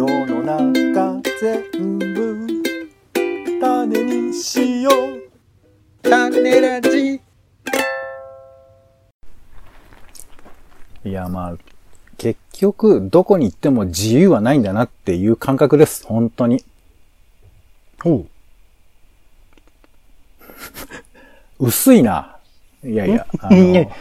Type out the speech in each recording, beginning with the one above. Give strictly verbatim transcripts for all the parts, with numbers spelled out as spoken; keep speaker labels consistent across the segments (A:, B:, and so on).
A: 世の中全部種にしよう。種ラジ。いや、まあ結局どこに行っても自由はないんだなっていう感覚です。本当に。
B: おう。
A: 薄いな。いやいや、あの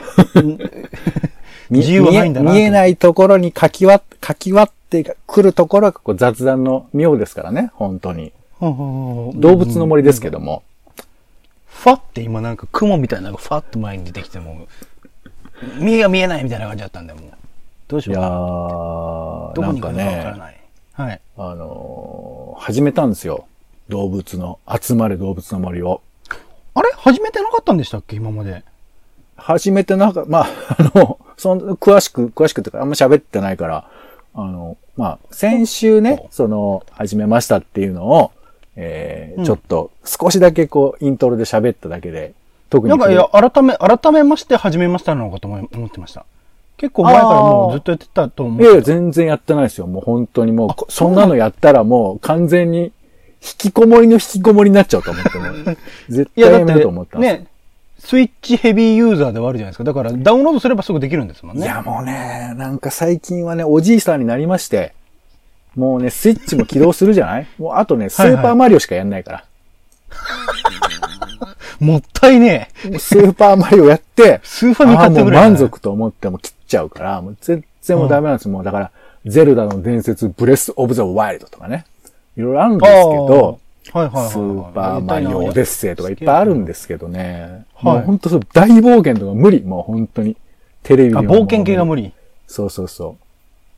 B: 自由はないんだな。
A: 見えないところにかき割って、かき割ってくるところがこう雑談の妙ですからね、本当に。動物の森ですけども。
B: ファって今なんか雲みたいなのがファッと前に出てきても、見えが見えないみたいな感じだったんだよ、もう。どうしようかな。いやー、どこに行くのかわからない。はい。
A: あのー、始めたんですよ。動物の、集まる動物の森を。
B: あれ始めてなかったんでしたっけ今まで。
A: 始めてなんか、まあ、あの、その、詳しく、詳しくっていうか、あんま喋ってないから、あの、まあ、先週ね、その、始めましたっていうのを、えー、うん、ちょっと、少しだけこう、イントロで喋っただけで、特に。
B: なんか、いや、改め、改めまして始めましたのかと思ってました。結構前からもうずっとやってたと思う。
A: いやいや、全然やってないですよ。もう本当にもう、そんなのやったらもう完全に、引きこもりの引きこもりになっちゃうと思っても、絶対やめると思ったんですよ。ね、
B: スイッチヘビーユーザーではあるじゃないですか。だからダウンロードすればすぐできるんですもんね。
A: いやもうね、なんか最近はね、おじいさんになりまして、もうね、スイッチも起動するじゃないもうあとね、スーパーマリオしかやんないから。
B: はいはい、もったいね
A: え。スーパーマリオやって、
B: スーファミ買って
A: ぐらい、ね。もう満足と思っても切っちゃうから、もう全然もうダメなんですよ。うん、もうだから、ゼルダの伝説、ブレスオブザワイルドとかね。いろいろあるんですけど、
B: はいはいはいはい、
A: スーパーマリオオデッセイとかいっぱいあるんですけどね。はい、もう本当そう、大冒険とか無理。もう本当に。テレビで。
B: あ、冒険系が無理。
A: そうそうそう。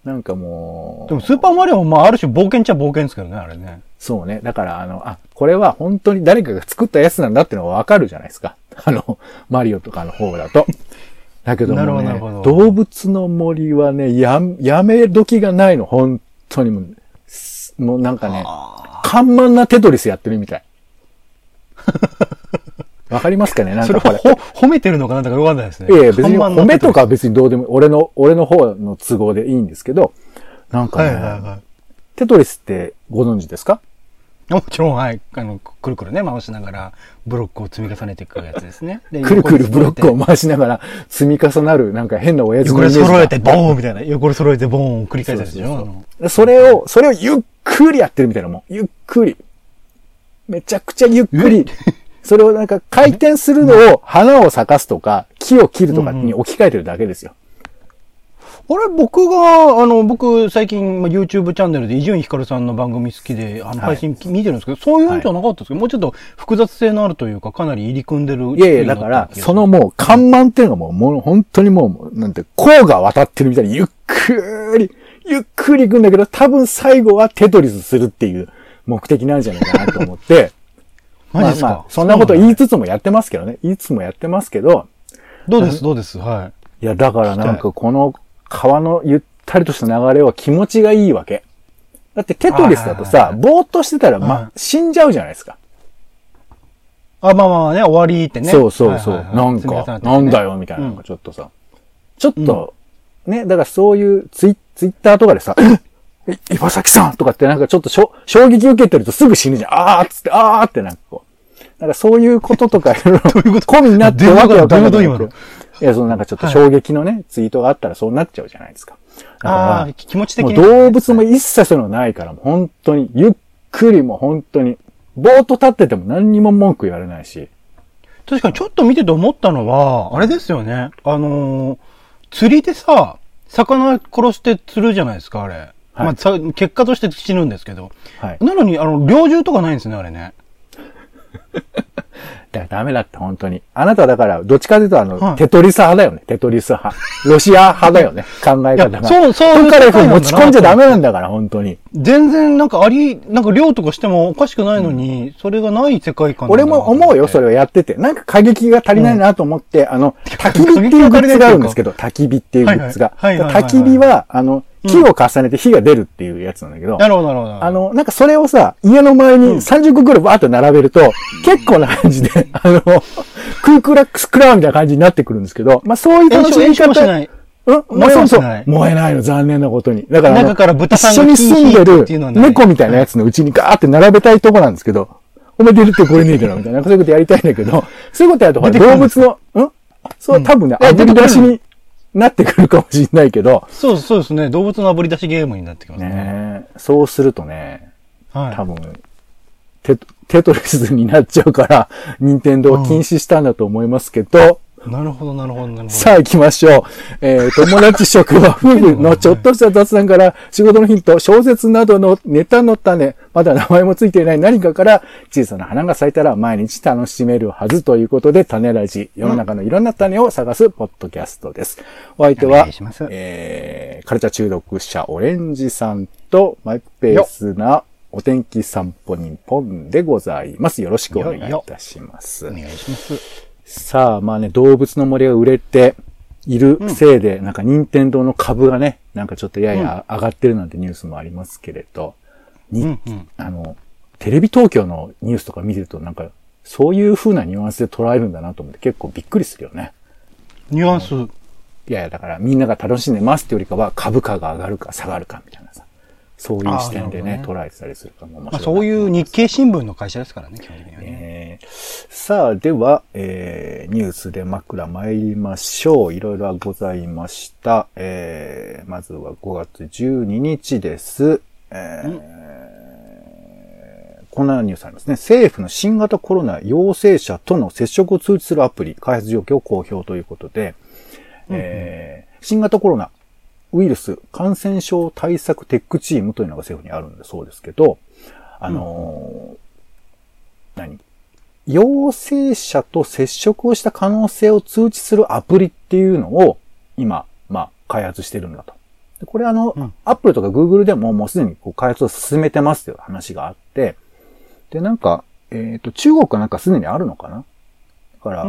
A: なんかもう。
B: でもスーパーマリオもまあある種冒険っちゃ冒険ですけどね、あれね。
A: そうね。だからあの、あ、これは本当に誰かが作ったやつなんだってのがわかるじゃないですか。あの、マリオとかの方だと。だけどもね、動物の森はね、や、やめ時がないの。本当にもう、もうなんかね、緩慢なテトリスやってるみたい。わかりますかねなんかこれ。
B: それ褒めてるのかなんだかわかんないですね。
A: いやいや別に褒めとか別にどうでも、俺の、俺の方の都合でいいんですけど、なんかね、はいはいはい、テトリスってご存知ですか？
B: もちろん、はい。あの、くるくるね、回しながら、ブロックを積み重ねていくやつですね。で
A: くるくるブロックを回しながら、積み重なる、なんか変な親父の
B: イメージが。横揃えてボーンみたいな。横揃えてボーンを繰り返すやつでしょ。
A: そうそうそうそれを、それをゆっくりやってるみたいなもん。ゆっくり。めちゃくちゃゆっくり。それをなんか回転するのを花を咲かすとか、木を切るとかに置き換えてるだけですよ。
B: うんうん、あれ、僕が、あの、僕、最近、YouTube チャンネルで伊集院光さんの番組好きで、あの、配信見てるんですけど、はい、そういうんじゃなかったですけど、はい、もうちょっと複雑性のあるというか、かなり入り組んでる。
A: いやいや、だから、そのもう、看板っていうのがもう、もう本当にもう、なんて、甲が渡ってるみたいに、ゆっくり、ゆっくり行くんだけど、多分最後はテトリスするっていう目的なんじゃないかなと思って、
B: マジですか、
A: まあまあ、そんなこと言いつつもやってますけどね。言いつつもやってますけど。
B: どうですどうですはい。
A: いや、だからなんかこの川のゆったりとした流れは気持ちがいいわけ。だってテトリスだとさ、ぼーっとしてたら、ま、死んじゃうじゃないですか。
B: あ、まあまあね、終わりってね。
A: そうそうそう。はいはいはい、なんか、ね、なんだよみたいなのがちょっとさ、うん、ちょっと、ね、だからそういうツイ、ツイッターとかでさ、え、岩崎さんとかってなんかちょっとしょ衝撃受けてるとすぐ死ぬじゃん。あーっつって、あーってなんかこう。なんかそういうこととかいろいろ込みになってわけわかんない。どういうこといや、そのなんかちょっと衝撃のね、はい、ツイートがあったらそうなっちゃうじゃないですか。だ
B: からあ気持ち的に、
A: ね。動物も一切そういうのないから、もう本当に、ゆっくりも本当に、ぼーっと立ってても何にも文句言われないし。
B: 確かにちょっと見てて思ったのは、あれですよね。あのー、釣りでさ、魚殺して釣るじゃないですか、あれ。はい、まあ、さ、結果として死ぬんですけど。はい。なのに、あの、猟銃とかないんですね、あれね。
A: だからダメだって、本当に。あなたはだから、どっちかというと、あの、はい、テトリス派だよね。テトリス派。ロシア派だよね。考え方が。
B: そう、そういう。
A: だから持ち込んじゃダメなんだから、本当に。
B: 全然、なんかあり、なんか猟とかしてもおかしくないのに、うん、それがない世界観
A: 俺も思うよ、それをやってて。なんか過激が足りないなと思って、うん、あの、焚き火っていうグッズがあるんですけど、焚き火っていうグッズが。焚き火は、あの、木を重ねて火が出るっていうやつなんだけど。
B: なるほど、なるほど。
A: あの、なんかそれをさ、家の前にさんじゅっこぐらいバーッと並べると、うん、結構な感じで、あの、クークラックスクラウンみたいな感じになってくるんですけど、まあそういう楽しみ方。 うん燃えない。燃えないの、残念なことに。だから、
B: 中から豚さん
A: が一緒に住んでる猫みたいなやつのうちにガーって並べたいとこなんですけど、お前出るってこれねえだろ、みたいな。そういうことやりたいんだけど、そういうことやると、ほら、動物の、んそう、多分ね、炙り出しになってくるかもしれないけど。
B: そうそうですね。動物の炙り出しゲームになってきますね。
A: ねそうするとね、はい、多分テ、テトリスになっちゃうから、任天堂は禁止したんだと思いますけど、
B: うん、なるほど、なるほど、なるほど。
A: さあ行きましょう。えー、友達職場、夫婦のちょっとした雑談から、仕事のヒント、小説などのネタの種、まだ名前もついていない何かから、小さな花が咲いたら毎日楽しめるはずということで、種ラジ、世の中のいろんな種を探すポッドキャストです。お相手は、えー、カルチャー中毒者オレンジさんと、マイペースなお天気散歩人ポンでございます。よろしくお願いいたします。
B: お願いします。
A: さあ、まあね、動物の森が売れているせいで、うん、なんか任天堂の株がね、なんかちょっとやや上がってるなんてニュースもありますけれど、うん、に、うん、あの、テレビ東京のニュースとか見てるとなんか、そういう風なニュアンスで捉えるんだなと思って結構びっくりするよね。
B: ニュアンス？い
A: やいや、だからみんなが楽しんでますってよりかは株価が上がるか下がるかみたいなさ。そういう視点でね、ね捉えてたりするかも面白い。まあ、
B: そういう日経新聞の会社ですからね、基本的にはね。
A: えー、さあ、では、えー、ニュースで枕参りましょう。いろいろございました。えー、まずはごがつじゅうににちです。えー、こんなニュースありますね。政府の新型コロナ陽性者との接触を通知するアプリ、開発状況を公表ということで、うんうんえー、新型コロナ、ウイルス感染症対策テックチームというのが政府にあるんだそうですけど、あのーうん、何陽性者と接触をした可能性を通知するアプリっていうのを今、まあ、開発してるんだと。でこれあの、うん、Apple とか Google でももうすでにこう開発を進めてますという話があって、で、なんか、えっと、中国はなんかすでにあるのかなだから、うん、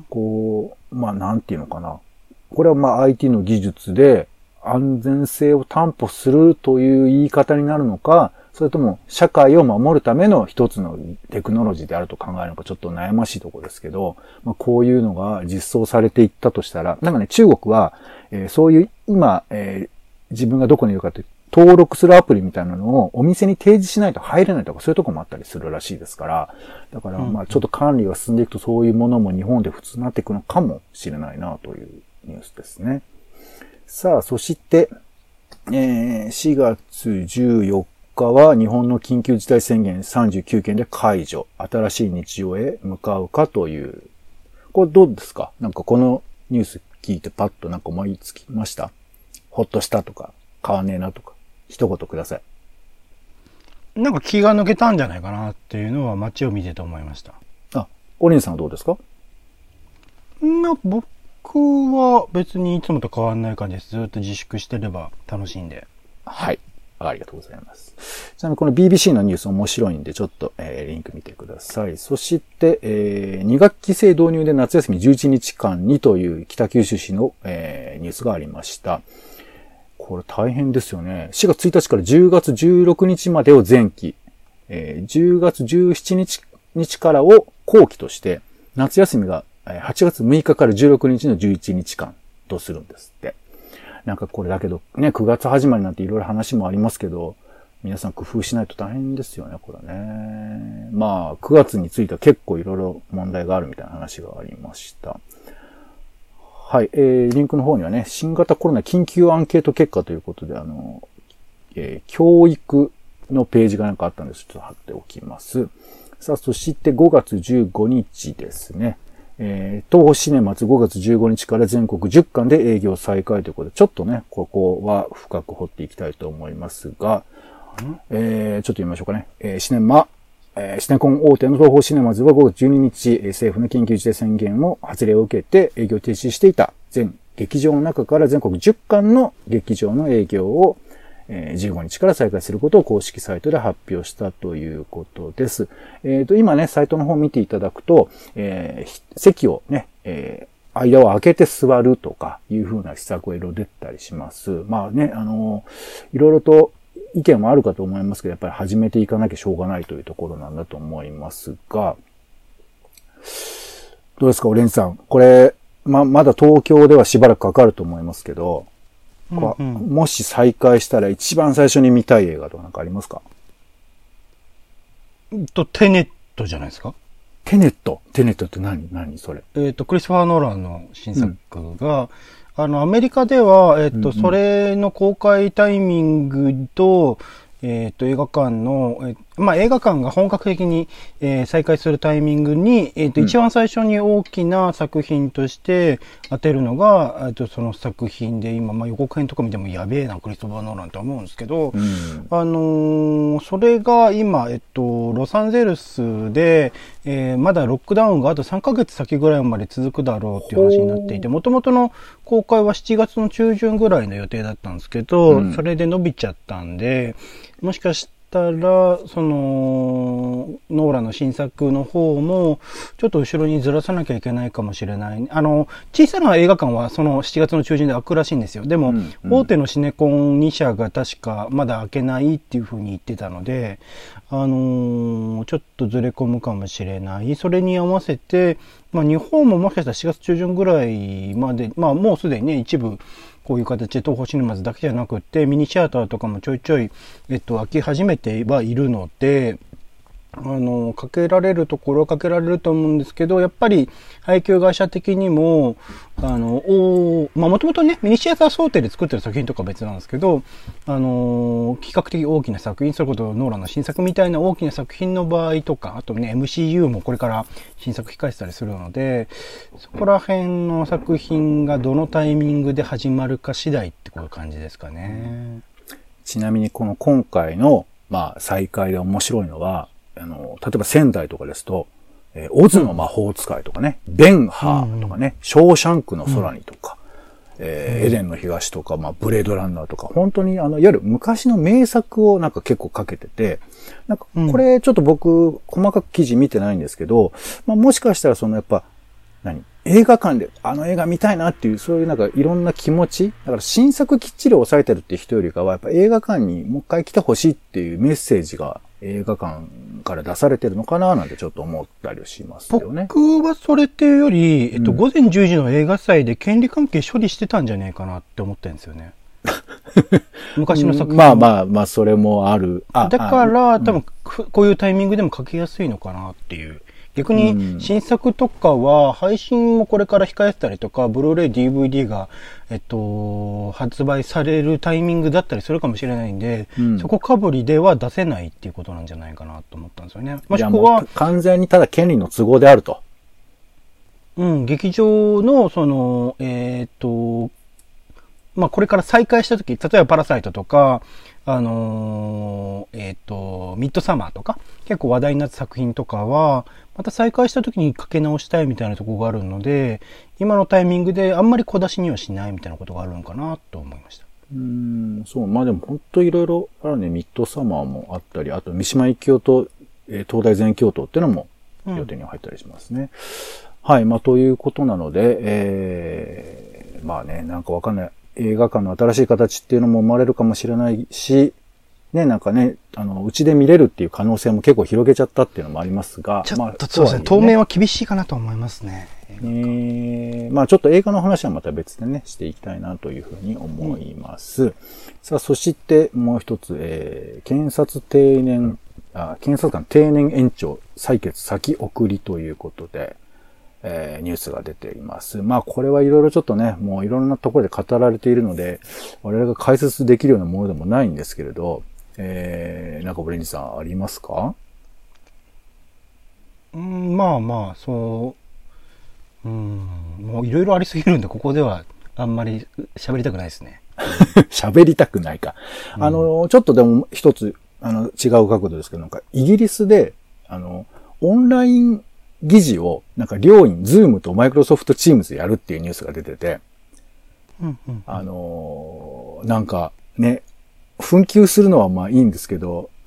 A: こう、まあ、なんていうのかな。これはまあ アイティー の技術で、安全性を担保するという言い方になるのか、それとも社会を守るための一つのテクノロジーであると考えるのかちょっと悩ましいところですけど、まあ、こういうのが実装されていったとしたら、なんかね、中国は、えー、そういう今、えー、自分がどこにいるかって登録するアプリみたいなのをお店に提示しないと入れないとかそういうところもあったりするらしいですから、だからまあちょっと管理が進んでいくとそういうものも日本で普通になっていくのかもしれないなというニュースですね。さあ、そして、えー、しがつじゅうよっかは日本の緊急事態宣言さんじゅうきゅうけんで解除。新しい日常へ向かうかという。これどうですか？なんかこのニュース聞いてパッとなんか思いつきました？ほっとしたとか、変わんねえなとか、一言ください。
B: なんか気が抜けたんじゃないかなっていうのは街を見てて思いました。
A: あ、オレンさんはどうですか？
B: んな、僕僕は別にいつもと変わんない感じです。ずっと自粛してれば楽しいんで。
A: はい。ありがとうございます。ちなみにこの ビービーシー のニュース面白いんでちょっと、えー、リンク見てください。そして、えー、に学期制導入で夏休みじゅういちにちかんにという北九州市の、えー、ニュースがありました。これ大変ですよね。しがつついたちからじゅうがつじゅうろくにちまでを前期、えー、じゅうがつじゅうしちにちからを後期として夏休みがはちがつむいかからじゅうろくにちのじゅういちにちかんとするんですって。なんかこれだけどね、くがつ始まりなんていろいろ話もありますけど、皆さん工夫しないと大変ですよね、これね。まあ、くがつについては結構いろいろ問題があるみたいな話がありました。はい、えー、リンクの方にはね、新型コロナ緊急アンケート結果ということで、あの、えー、教育のページがなんかあったんです。ちょっと貼っておきます。さあ、そしてごがつじゅうごにちですね。えー、東宝シネマズごがつじゅうごにちから全国じゅっかんで営業再開ということで、ちょっとね、ここは深く掘っていきたいと思いますが、えー、ちょっと読みましょうかね。えー、シネマ、えー、シネコン大手の東宝シネマズはごがつじゅうににち、政府の緊急事態宣言を発令を受けて営業停止していた全劇場の中から全国じゅっかんの劇場の営業をじゅうごにちから再開することを公式サイトで発表したということです。えっと、今ね、サイトの方を見ていただくと、えー、席をね、えー、間を空けて座るとかいう風な施策がいろいろ出たりします。まあね、あのー、いろいろと意見もあるかと思いますけど、やっぱり始めていかなきゃしょうがないというところなんだと思いますが、どうですか、オレンジさん。これ、 ま、まだ東京ではしばらくかかると思いますけど、うんうん、もし再開したら一番最初に見たい映画とかなんかありますか？
B: と、テネットじゃないですか？
A: テネットテネットって何何それ？
B: えっと、クリストファー・ノーランの新作が、うん、あの、アメリカでは、えっと、うんうん、それの公開タイミングと、えっと、映画館の、えまあ、映画館が本格的に、えー、再開するタイミングに、えっと、一番最初に大きな作品として当てるのが、えっと、その作品で、今、まあ、予告編とか見てもやべえな、クリストファー・ノーランって思うんですけど、うん、あのー、それが今、えっと、ロサンゼルスで、えー、まだロックダウンがあとさんかげつ先ぐらいまで続くだろうっていう話になっていて、もともとの公開はしちがつの中旬ぐらいの予定だったんですけど、うん、それで伸びちゃったんで、もしかしたら、その、ノーランの新作の方も、ちょっと後ろにずらさなきゃいけないかもしれない。あの、小さな映画館はそのしちがつの中旬で開くらしいんですよ。でも、うんうん、大手のシネコンに社が確かまだ開けないっていうふうに言ってたので、あのー、ちょっとずれ込むかもしれない。それに合わせて、まあ日本ももしかしたらしがつ中旬ぐらいまで、まあもうすでにね、一部、こういう形で東宝シネマズだけじゃなくって、ミニシアターとかもちょいちょい、えっと、開き始めてはいるので、あの、かけられるところはかけられると思うんですけど、やっぱり配給会社的にも、あの、おまあ、もともとね、ミニシアター想定で作ってる作品とかは別なんですけど、あの、比較的大きな作品、それこそノーランの新作みたいな大きな作品の場合とか、あとね、エムシーユー もこれから新作控えてたりするので、そこら辺の作品がどのタイミングで始まるか次第ってこういう感じですかね。
A: ちなみにこの今回の、まあ、再開で面白いのは、あの、例えば仙台とかですと、えー、オズの魔法使いとかね、うん、ベンハーとかね、うん、ショーシャンクの空にとか、うん、えー、エデンの東とか、まあ、ブレードランナーとか、本当にあの、いわゆる昔の名作をなんか結構かけてて、なんかこれちょっと僕、細かく記事見てないんですけど、まあ、もしかしたらそのやっぱ、何映画館であの映画見たいなっていう、そういうなんかいろんな気持ち、だから新作きっちり抑えてるっていう人よりかは、やっぱ映画館にもう一回来てほしいっていうメッセージが映画館から出されてるのかななんてちょっと思ったりしますよね。
B: 僕はそれっていうより、えっと、うん、午前じゅうじの映画祭で権利関係処理してたんじゃねえかなって思ってるんですよね。昔の作品、
A: まあまあまあ、それもある。
B: あだから、多分、こういうタイミングでも書きやすいのかなっていう。逆に、新作とかは、配信もこれから控えてたりとか、ブルーレイ、ディーブイディー が、えっと、発売されるタイミングだったりするかもしれないんで、うん、そこかぶりでは出せないっていうことなんじゃないかなと思ったんですよね。もしくは、
A: 完全にただ権利の都合であると。
B: うん、劇場の、その、えー、っと、まあ、これから再開したとき、例えばパラサイトとか、あのー、えっと、ミッドサマーとか、結構話題になった作品とかは、また再開したときにかけ直したいみたいなところがあるので、今のタイミングであんまり小出しにはしないみたいなことがあるのかなと思いました。
A: うーん、そう、まあでも本当いろいろあるね、ミッドサマーもあったり、あと三島由紀夫と、えー、東大全教頭っていうのも予定に入ったりしますね。うん、はい、まあということなので、えー、まあね、なんかわかんない。映画館の新しい形っていうのも生まれるかもしれないし、ね、なんかね、あの、うちで見れるっていう可能性も結構広げちゃったっていうのもありますが、
B: ちょっとそうですね、当面は厳しいかなと思いますね。
A: ねまあちょっと映画の話はまた別でね、していきたいなというふうに思います。うん、さあ、そしてもう一つ、えー、検察定年、あ、検察官定年延長採決先送りということで、えー、ニュースが出ています。まあこれはいろいろちょっとね、もういろんなところで語られているので、我々が解説できるようなものでもないんですけれど、えー、なんかブレンジさんありますか？
B: うん、まあまあ、そう、うん、もういろいろありすぎるんで、ここではあんまり喋りたくないですね。
A: 喋りたくないか。うん、あの、ちょっとでも一つ、あの、違う角度ですけど、なんかイギリスで、あの、オンライン議事を、なんか両院、ズームとマイクロソフトチームズでやるっていうニュースが出てて、
B: うんうんうん、
A: あのー、なんかね、紛糾するのはまあいいんですけど、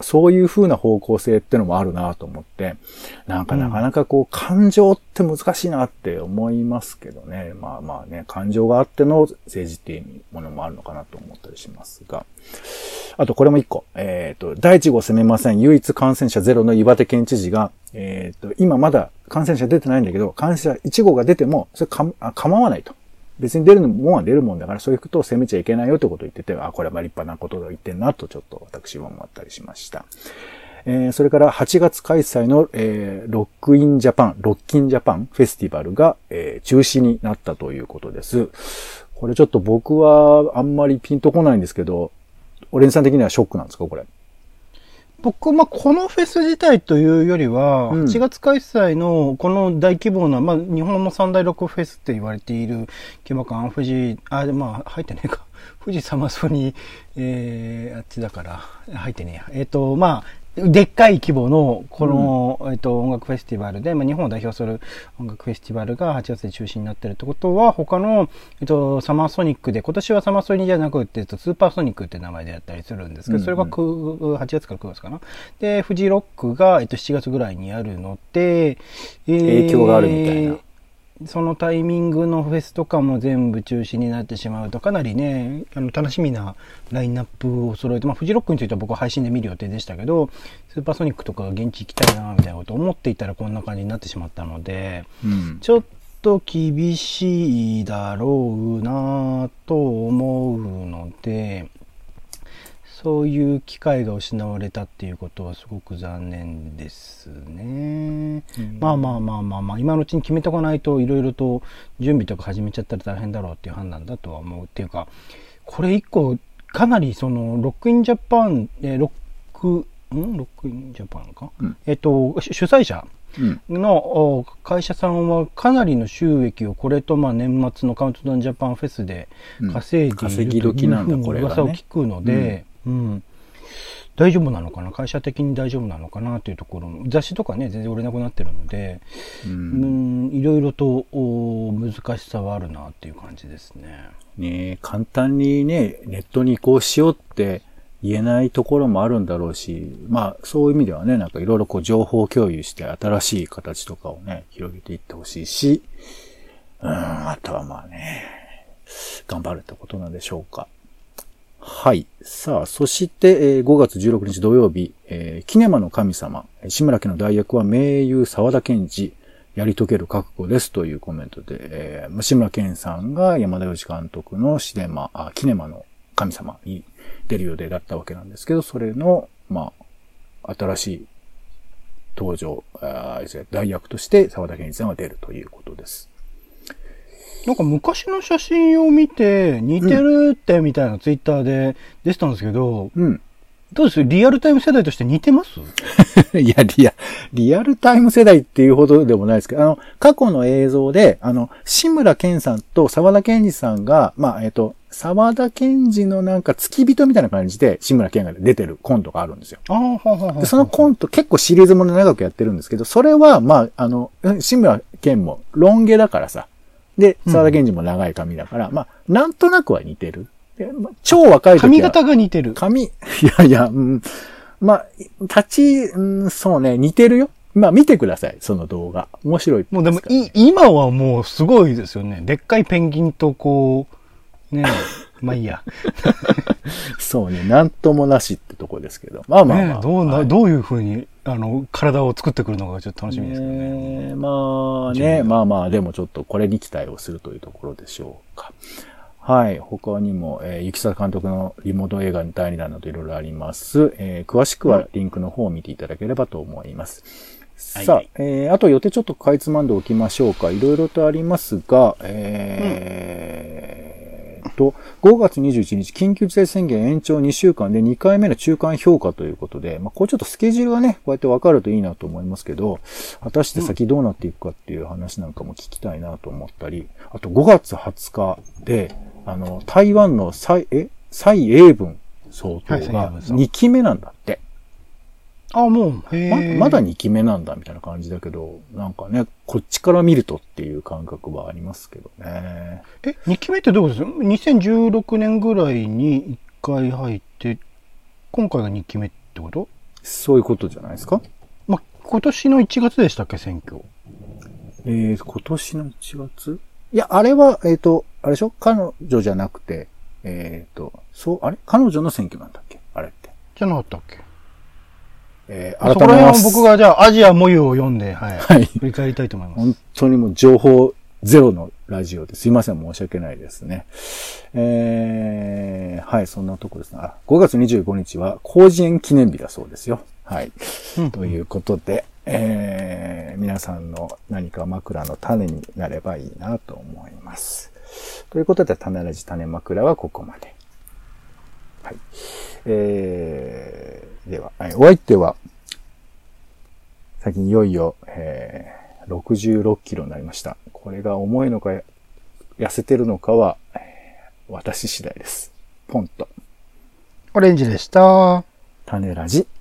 A: そういう風な方向性ってのもあるなと思って、なんかなかなかこう、感情って難しいなって思いますけどね。まあまあね、感情があっての政治っていうものもあるのかなと思ったりしますが。あとこれも一個。えっと、第一号攻めません。唯一感染者ゼロの岩手県知事が、えっと、今まだ感染者出てないんだけど、感染者いち号が出ても、それか、あ、構わないと。別に出るもんは出るもんだから、そういうことを責めちゃいけないよってことを言ってて、あ、これは立派なことを言ってんなと、ちょっと私は思ったりしました。えー、それからはちがつ開催の、えー、ロックインジャパン、ロッキンジャパンフェスティバルが、えー、中止になったということです。これちょっと僕はあんまりピンとこないんですけど、オレンジさん的にはショックなんですか、これ。
B: 僕、まあ、このフェス自体というよりは、うん、はちがつ開催のこの大規模な、まあ、日本の三大ロックフェスって言われている規模感、富士、あ、まあ、入ってねえか。富士サマソニー、えー、あっちだから、入ってねえや。えっ、ー、と、まあ、でっかい規模の、この、うん、えっと、音楽フェスティバルで、まあ、日本を代表する音楽フェスティバルがはちがつで中止になってるってことは、他の、えっと、サマーソニックで、今年はサマーソニーじゃなくて、えっと、スーパーソニックって名前でやったりするんですけど、うんうん、それがはちがつからくがつかな。で、フジロックが、えっと、しちがつぐらいにあるので、
A: えー、影響があるみたいな。
B: そのタイミングのフェスとかも全部中止になってしまうとかなりね、あの楽しみなラインナップを揃えて、まあフジロックについては僕は配信で見る予定でしたけど、スーパーソニックとか現地行きたいなみたいなことを思っていたらこんな感じになってしまったので、うん、ちょっと厳しいだろうなと思うので、そういう機会が失われたっていうことはすごく残念ですね。うん、まあまあまあまあまあ、今のうちに決めとかないといろいろと準備とか始めちゃったら大変だろうっていう判断だとは思うっていうか、これ一個かなりそのロックインジャパン、えー、ロック、んロックインジャパンか、うん、えっと、主催者の会社さんはかなりの収益をこれとまあ年末のカウントダウンジャパンフェスで稼いでいるというふうに噂を聞くので、うん、大丈夫なのかな、会社的に大丈夫なのかなというところ、雑誌とかね全然売れなくなってるので、うん、いろいろと難しさはあるなっていう感じですね。
A: ね、簡単にねネットに移行しようって言えないところもあるんだろうし、まあそういう意味ではね、なんかいろいろこう情報共有して新しい形とかをね広げていってほしいし、うん、あとはまあね頑張るってことなんでしょうか。はい。さあ、そして、えー、ごがつじゅうろくにち土曜日、えー、キネマの神様、志村家の代役は名優沢田研二、やり遂げる覚悟ですというコメントで、えー、志村けんさんが山田洋次監督のシネマ、あ、キネマの神様に出る予定だったわけなんですけど、それの、まあ、新しい登場、あ代役として沢田研二さんが出るということです。
B: なんか昔の写真を見て似てるってみたいなツイッターで出てたんですけど、うん、どうですリアルタイム世代として似てます
A: いや、リア、リアルタイム世代っていうほどでもないですけど、あの、過去の映像で、あの、志村けんさんと沢田研二さんが、まあ、えっと、沢田研二のなんか付き人みたいな感じで志村けんが出てるコントがあるんですよ。あはははでそのコント結構シリーズもの長くやってるんですけど、それは、まあ、あの、志村けんもロン毛だからさ、で、沢田研二も長い髪だから、うん、まあ、なんとなくは似てる。でまあ、超若い時は。
B: 髪型が似てる。
A: 髪、いやいや、うん、まあ、立ち、うん、そうね、似てるよ。まあ、見てください、その動画。面白い、ね。
B: もうでもい、今はもうすごいですよね。でっかいペンギンとこう、ね、まあいいや。
A: そうね、なんともなしってとこですけど。まあまあ、まあ
B: ね、どうな、はい、どういうふうに、あの、体を作ってくるのかちょっと楽しみですけどね。
A: ねまあね、まあまあ、でもちょっとこれに期待をするというところでしょうか。はい。他にも、えー、ゆきさ監督のリモート映画のだいにだんなどいろいろあります。えー、詳しくはリンクの方を見ていただければと思います。うん、さあ、はいはい、えー、あと予定ちょっとかいつまんでおきましょうか。いろいろとありますが、えー、うん、と、ごがつにじゅういちにち、緊急事態宣言延長にしゅうかんでにかいめの中間評価ということで、まあ、こうちょっとスケジュールがね、こうやってわかるといいなと思いますけど、果たして先どうなっていくかっていう話なんかも聞きたいなと思ったり、あとごがつはつかで、あの、台湾の蔡、え蔡英文総統がにきめなんだって。
B: あ、もう、
A: ま、まだにきめなんだみたいな感じだけど、なんかね、こっちから見るとっていう感覚はありますけどね。
B: え、にきめってどういうことですか？ にせんじゅうろく 年ぐらいにいっかい入って、今回がにきめってこと？
A: そういうことじゃないですか。
B: まあ、今年のいちがつでしたっけ、選挙。
A: えー、今年のいちがついや、あれは、えっ、ー、と、あれでしょ彼女じゃなくて、えっ、ー、と、そう、あれ彼女の選挙なんだっけあれって。
B: じゃなかったっけ
A: えー、
B: 改めます。そこら辺は僕がじゃあアジア模様を読んで、はい。はい。振り返りたいと思います。
A: 本当にもう情報ゼロのラジオですいません、申し訳ないですね。えー、はい、そんなとこですね。ごがつにじゅうごにちは、広辞苑記念日だそうですよ。はい。うん、ということで、えー、皆さんの何か枕の種になればいいなと思います。ということで、種ラジ種枕はここまで。はい。えー、では、お相手は、最近いよいよ、えー、ろくじゅうろっキロになりました。これが重いのか、痩せてるのかは、私次第です。ポンと。
B: オレンジでした。
A: 種ラジ。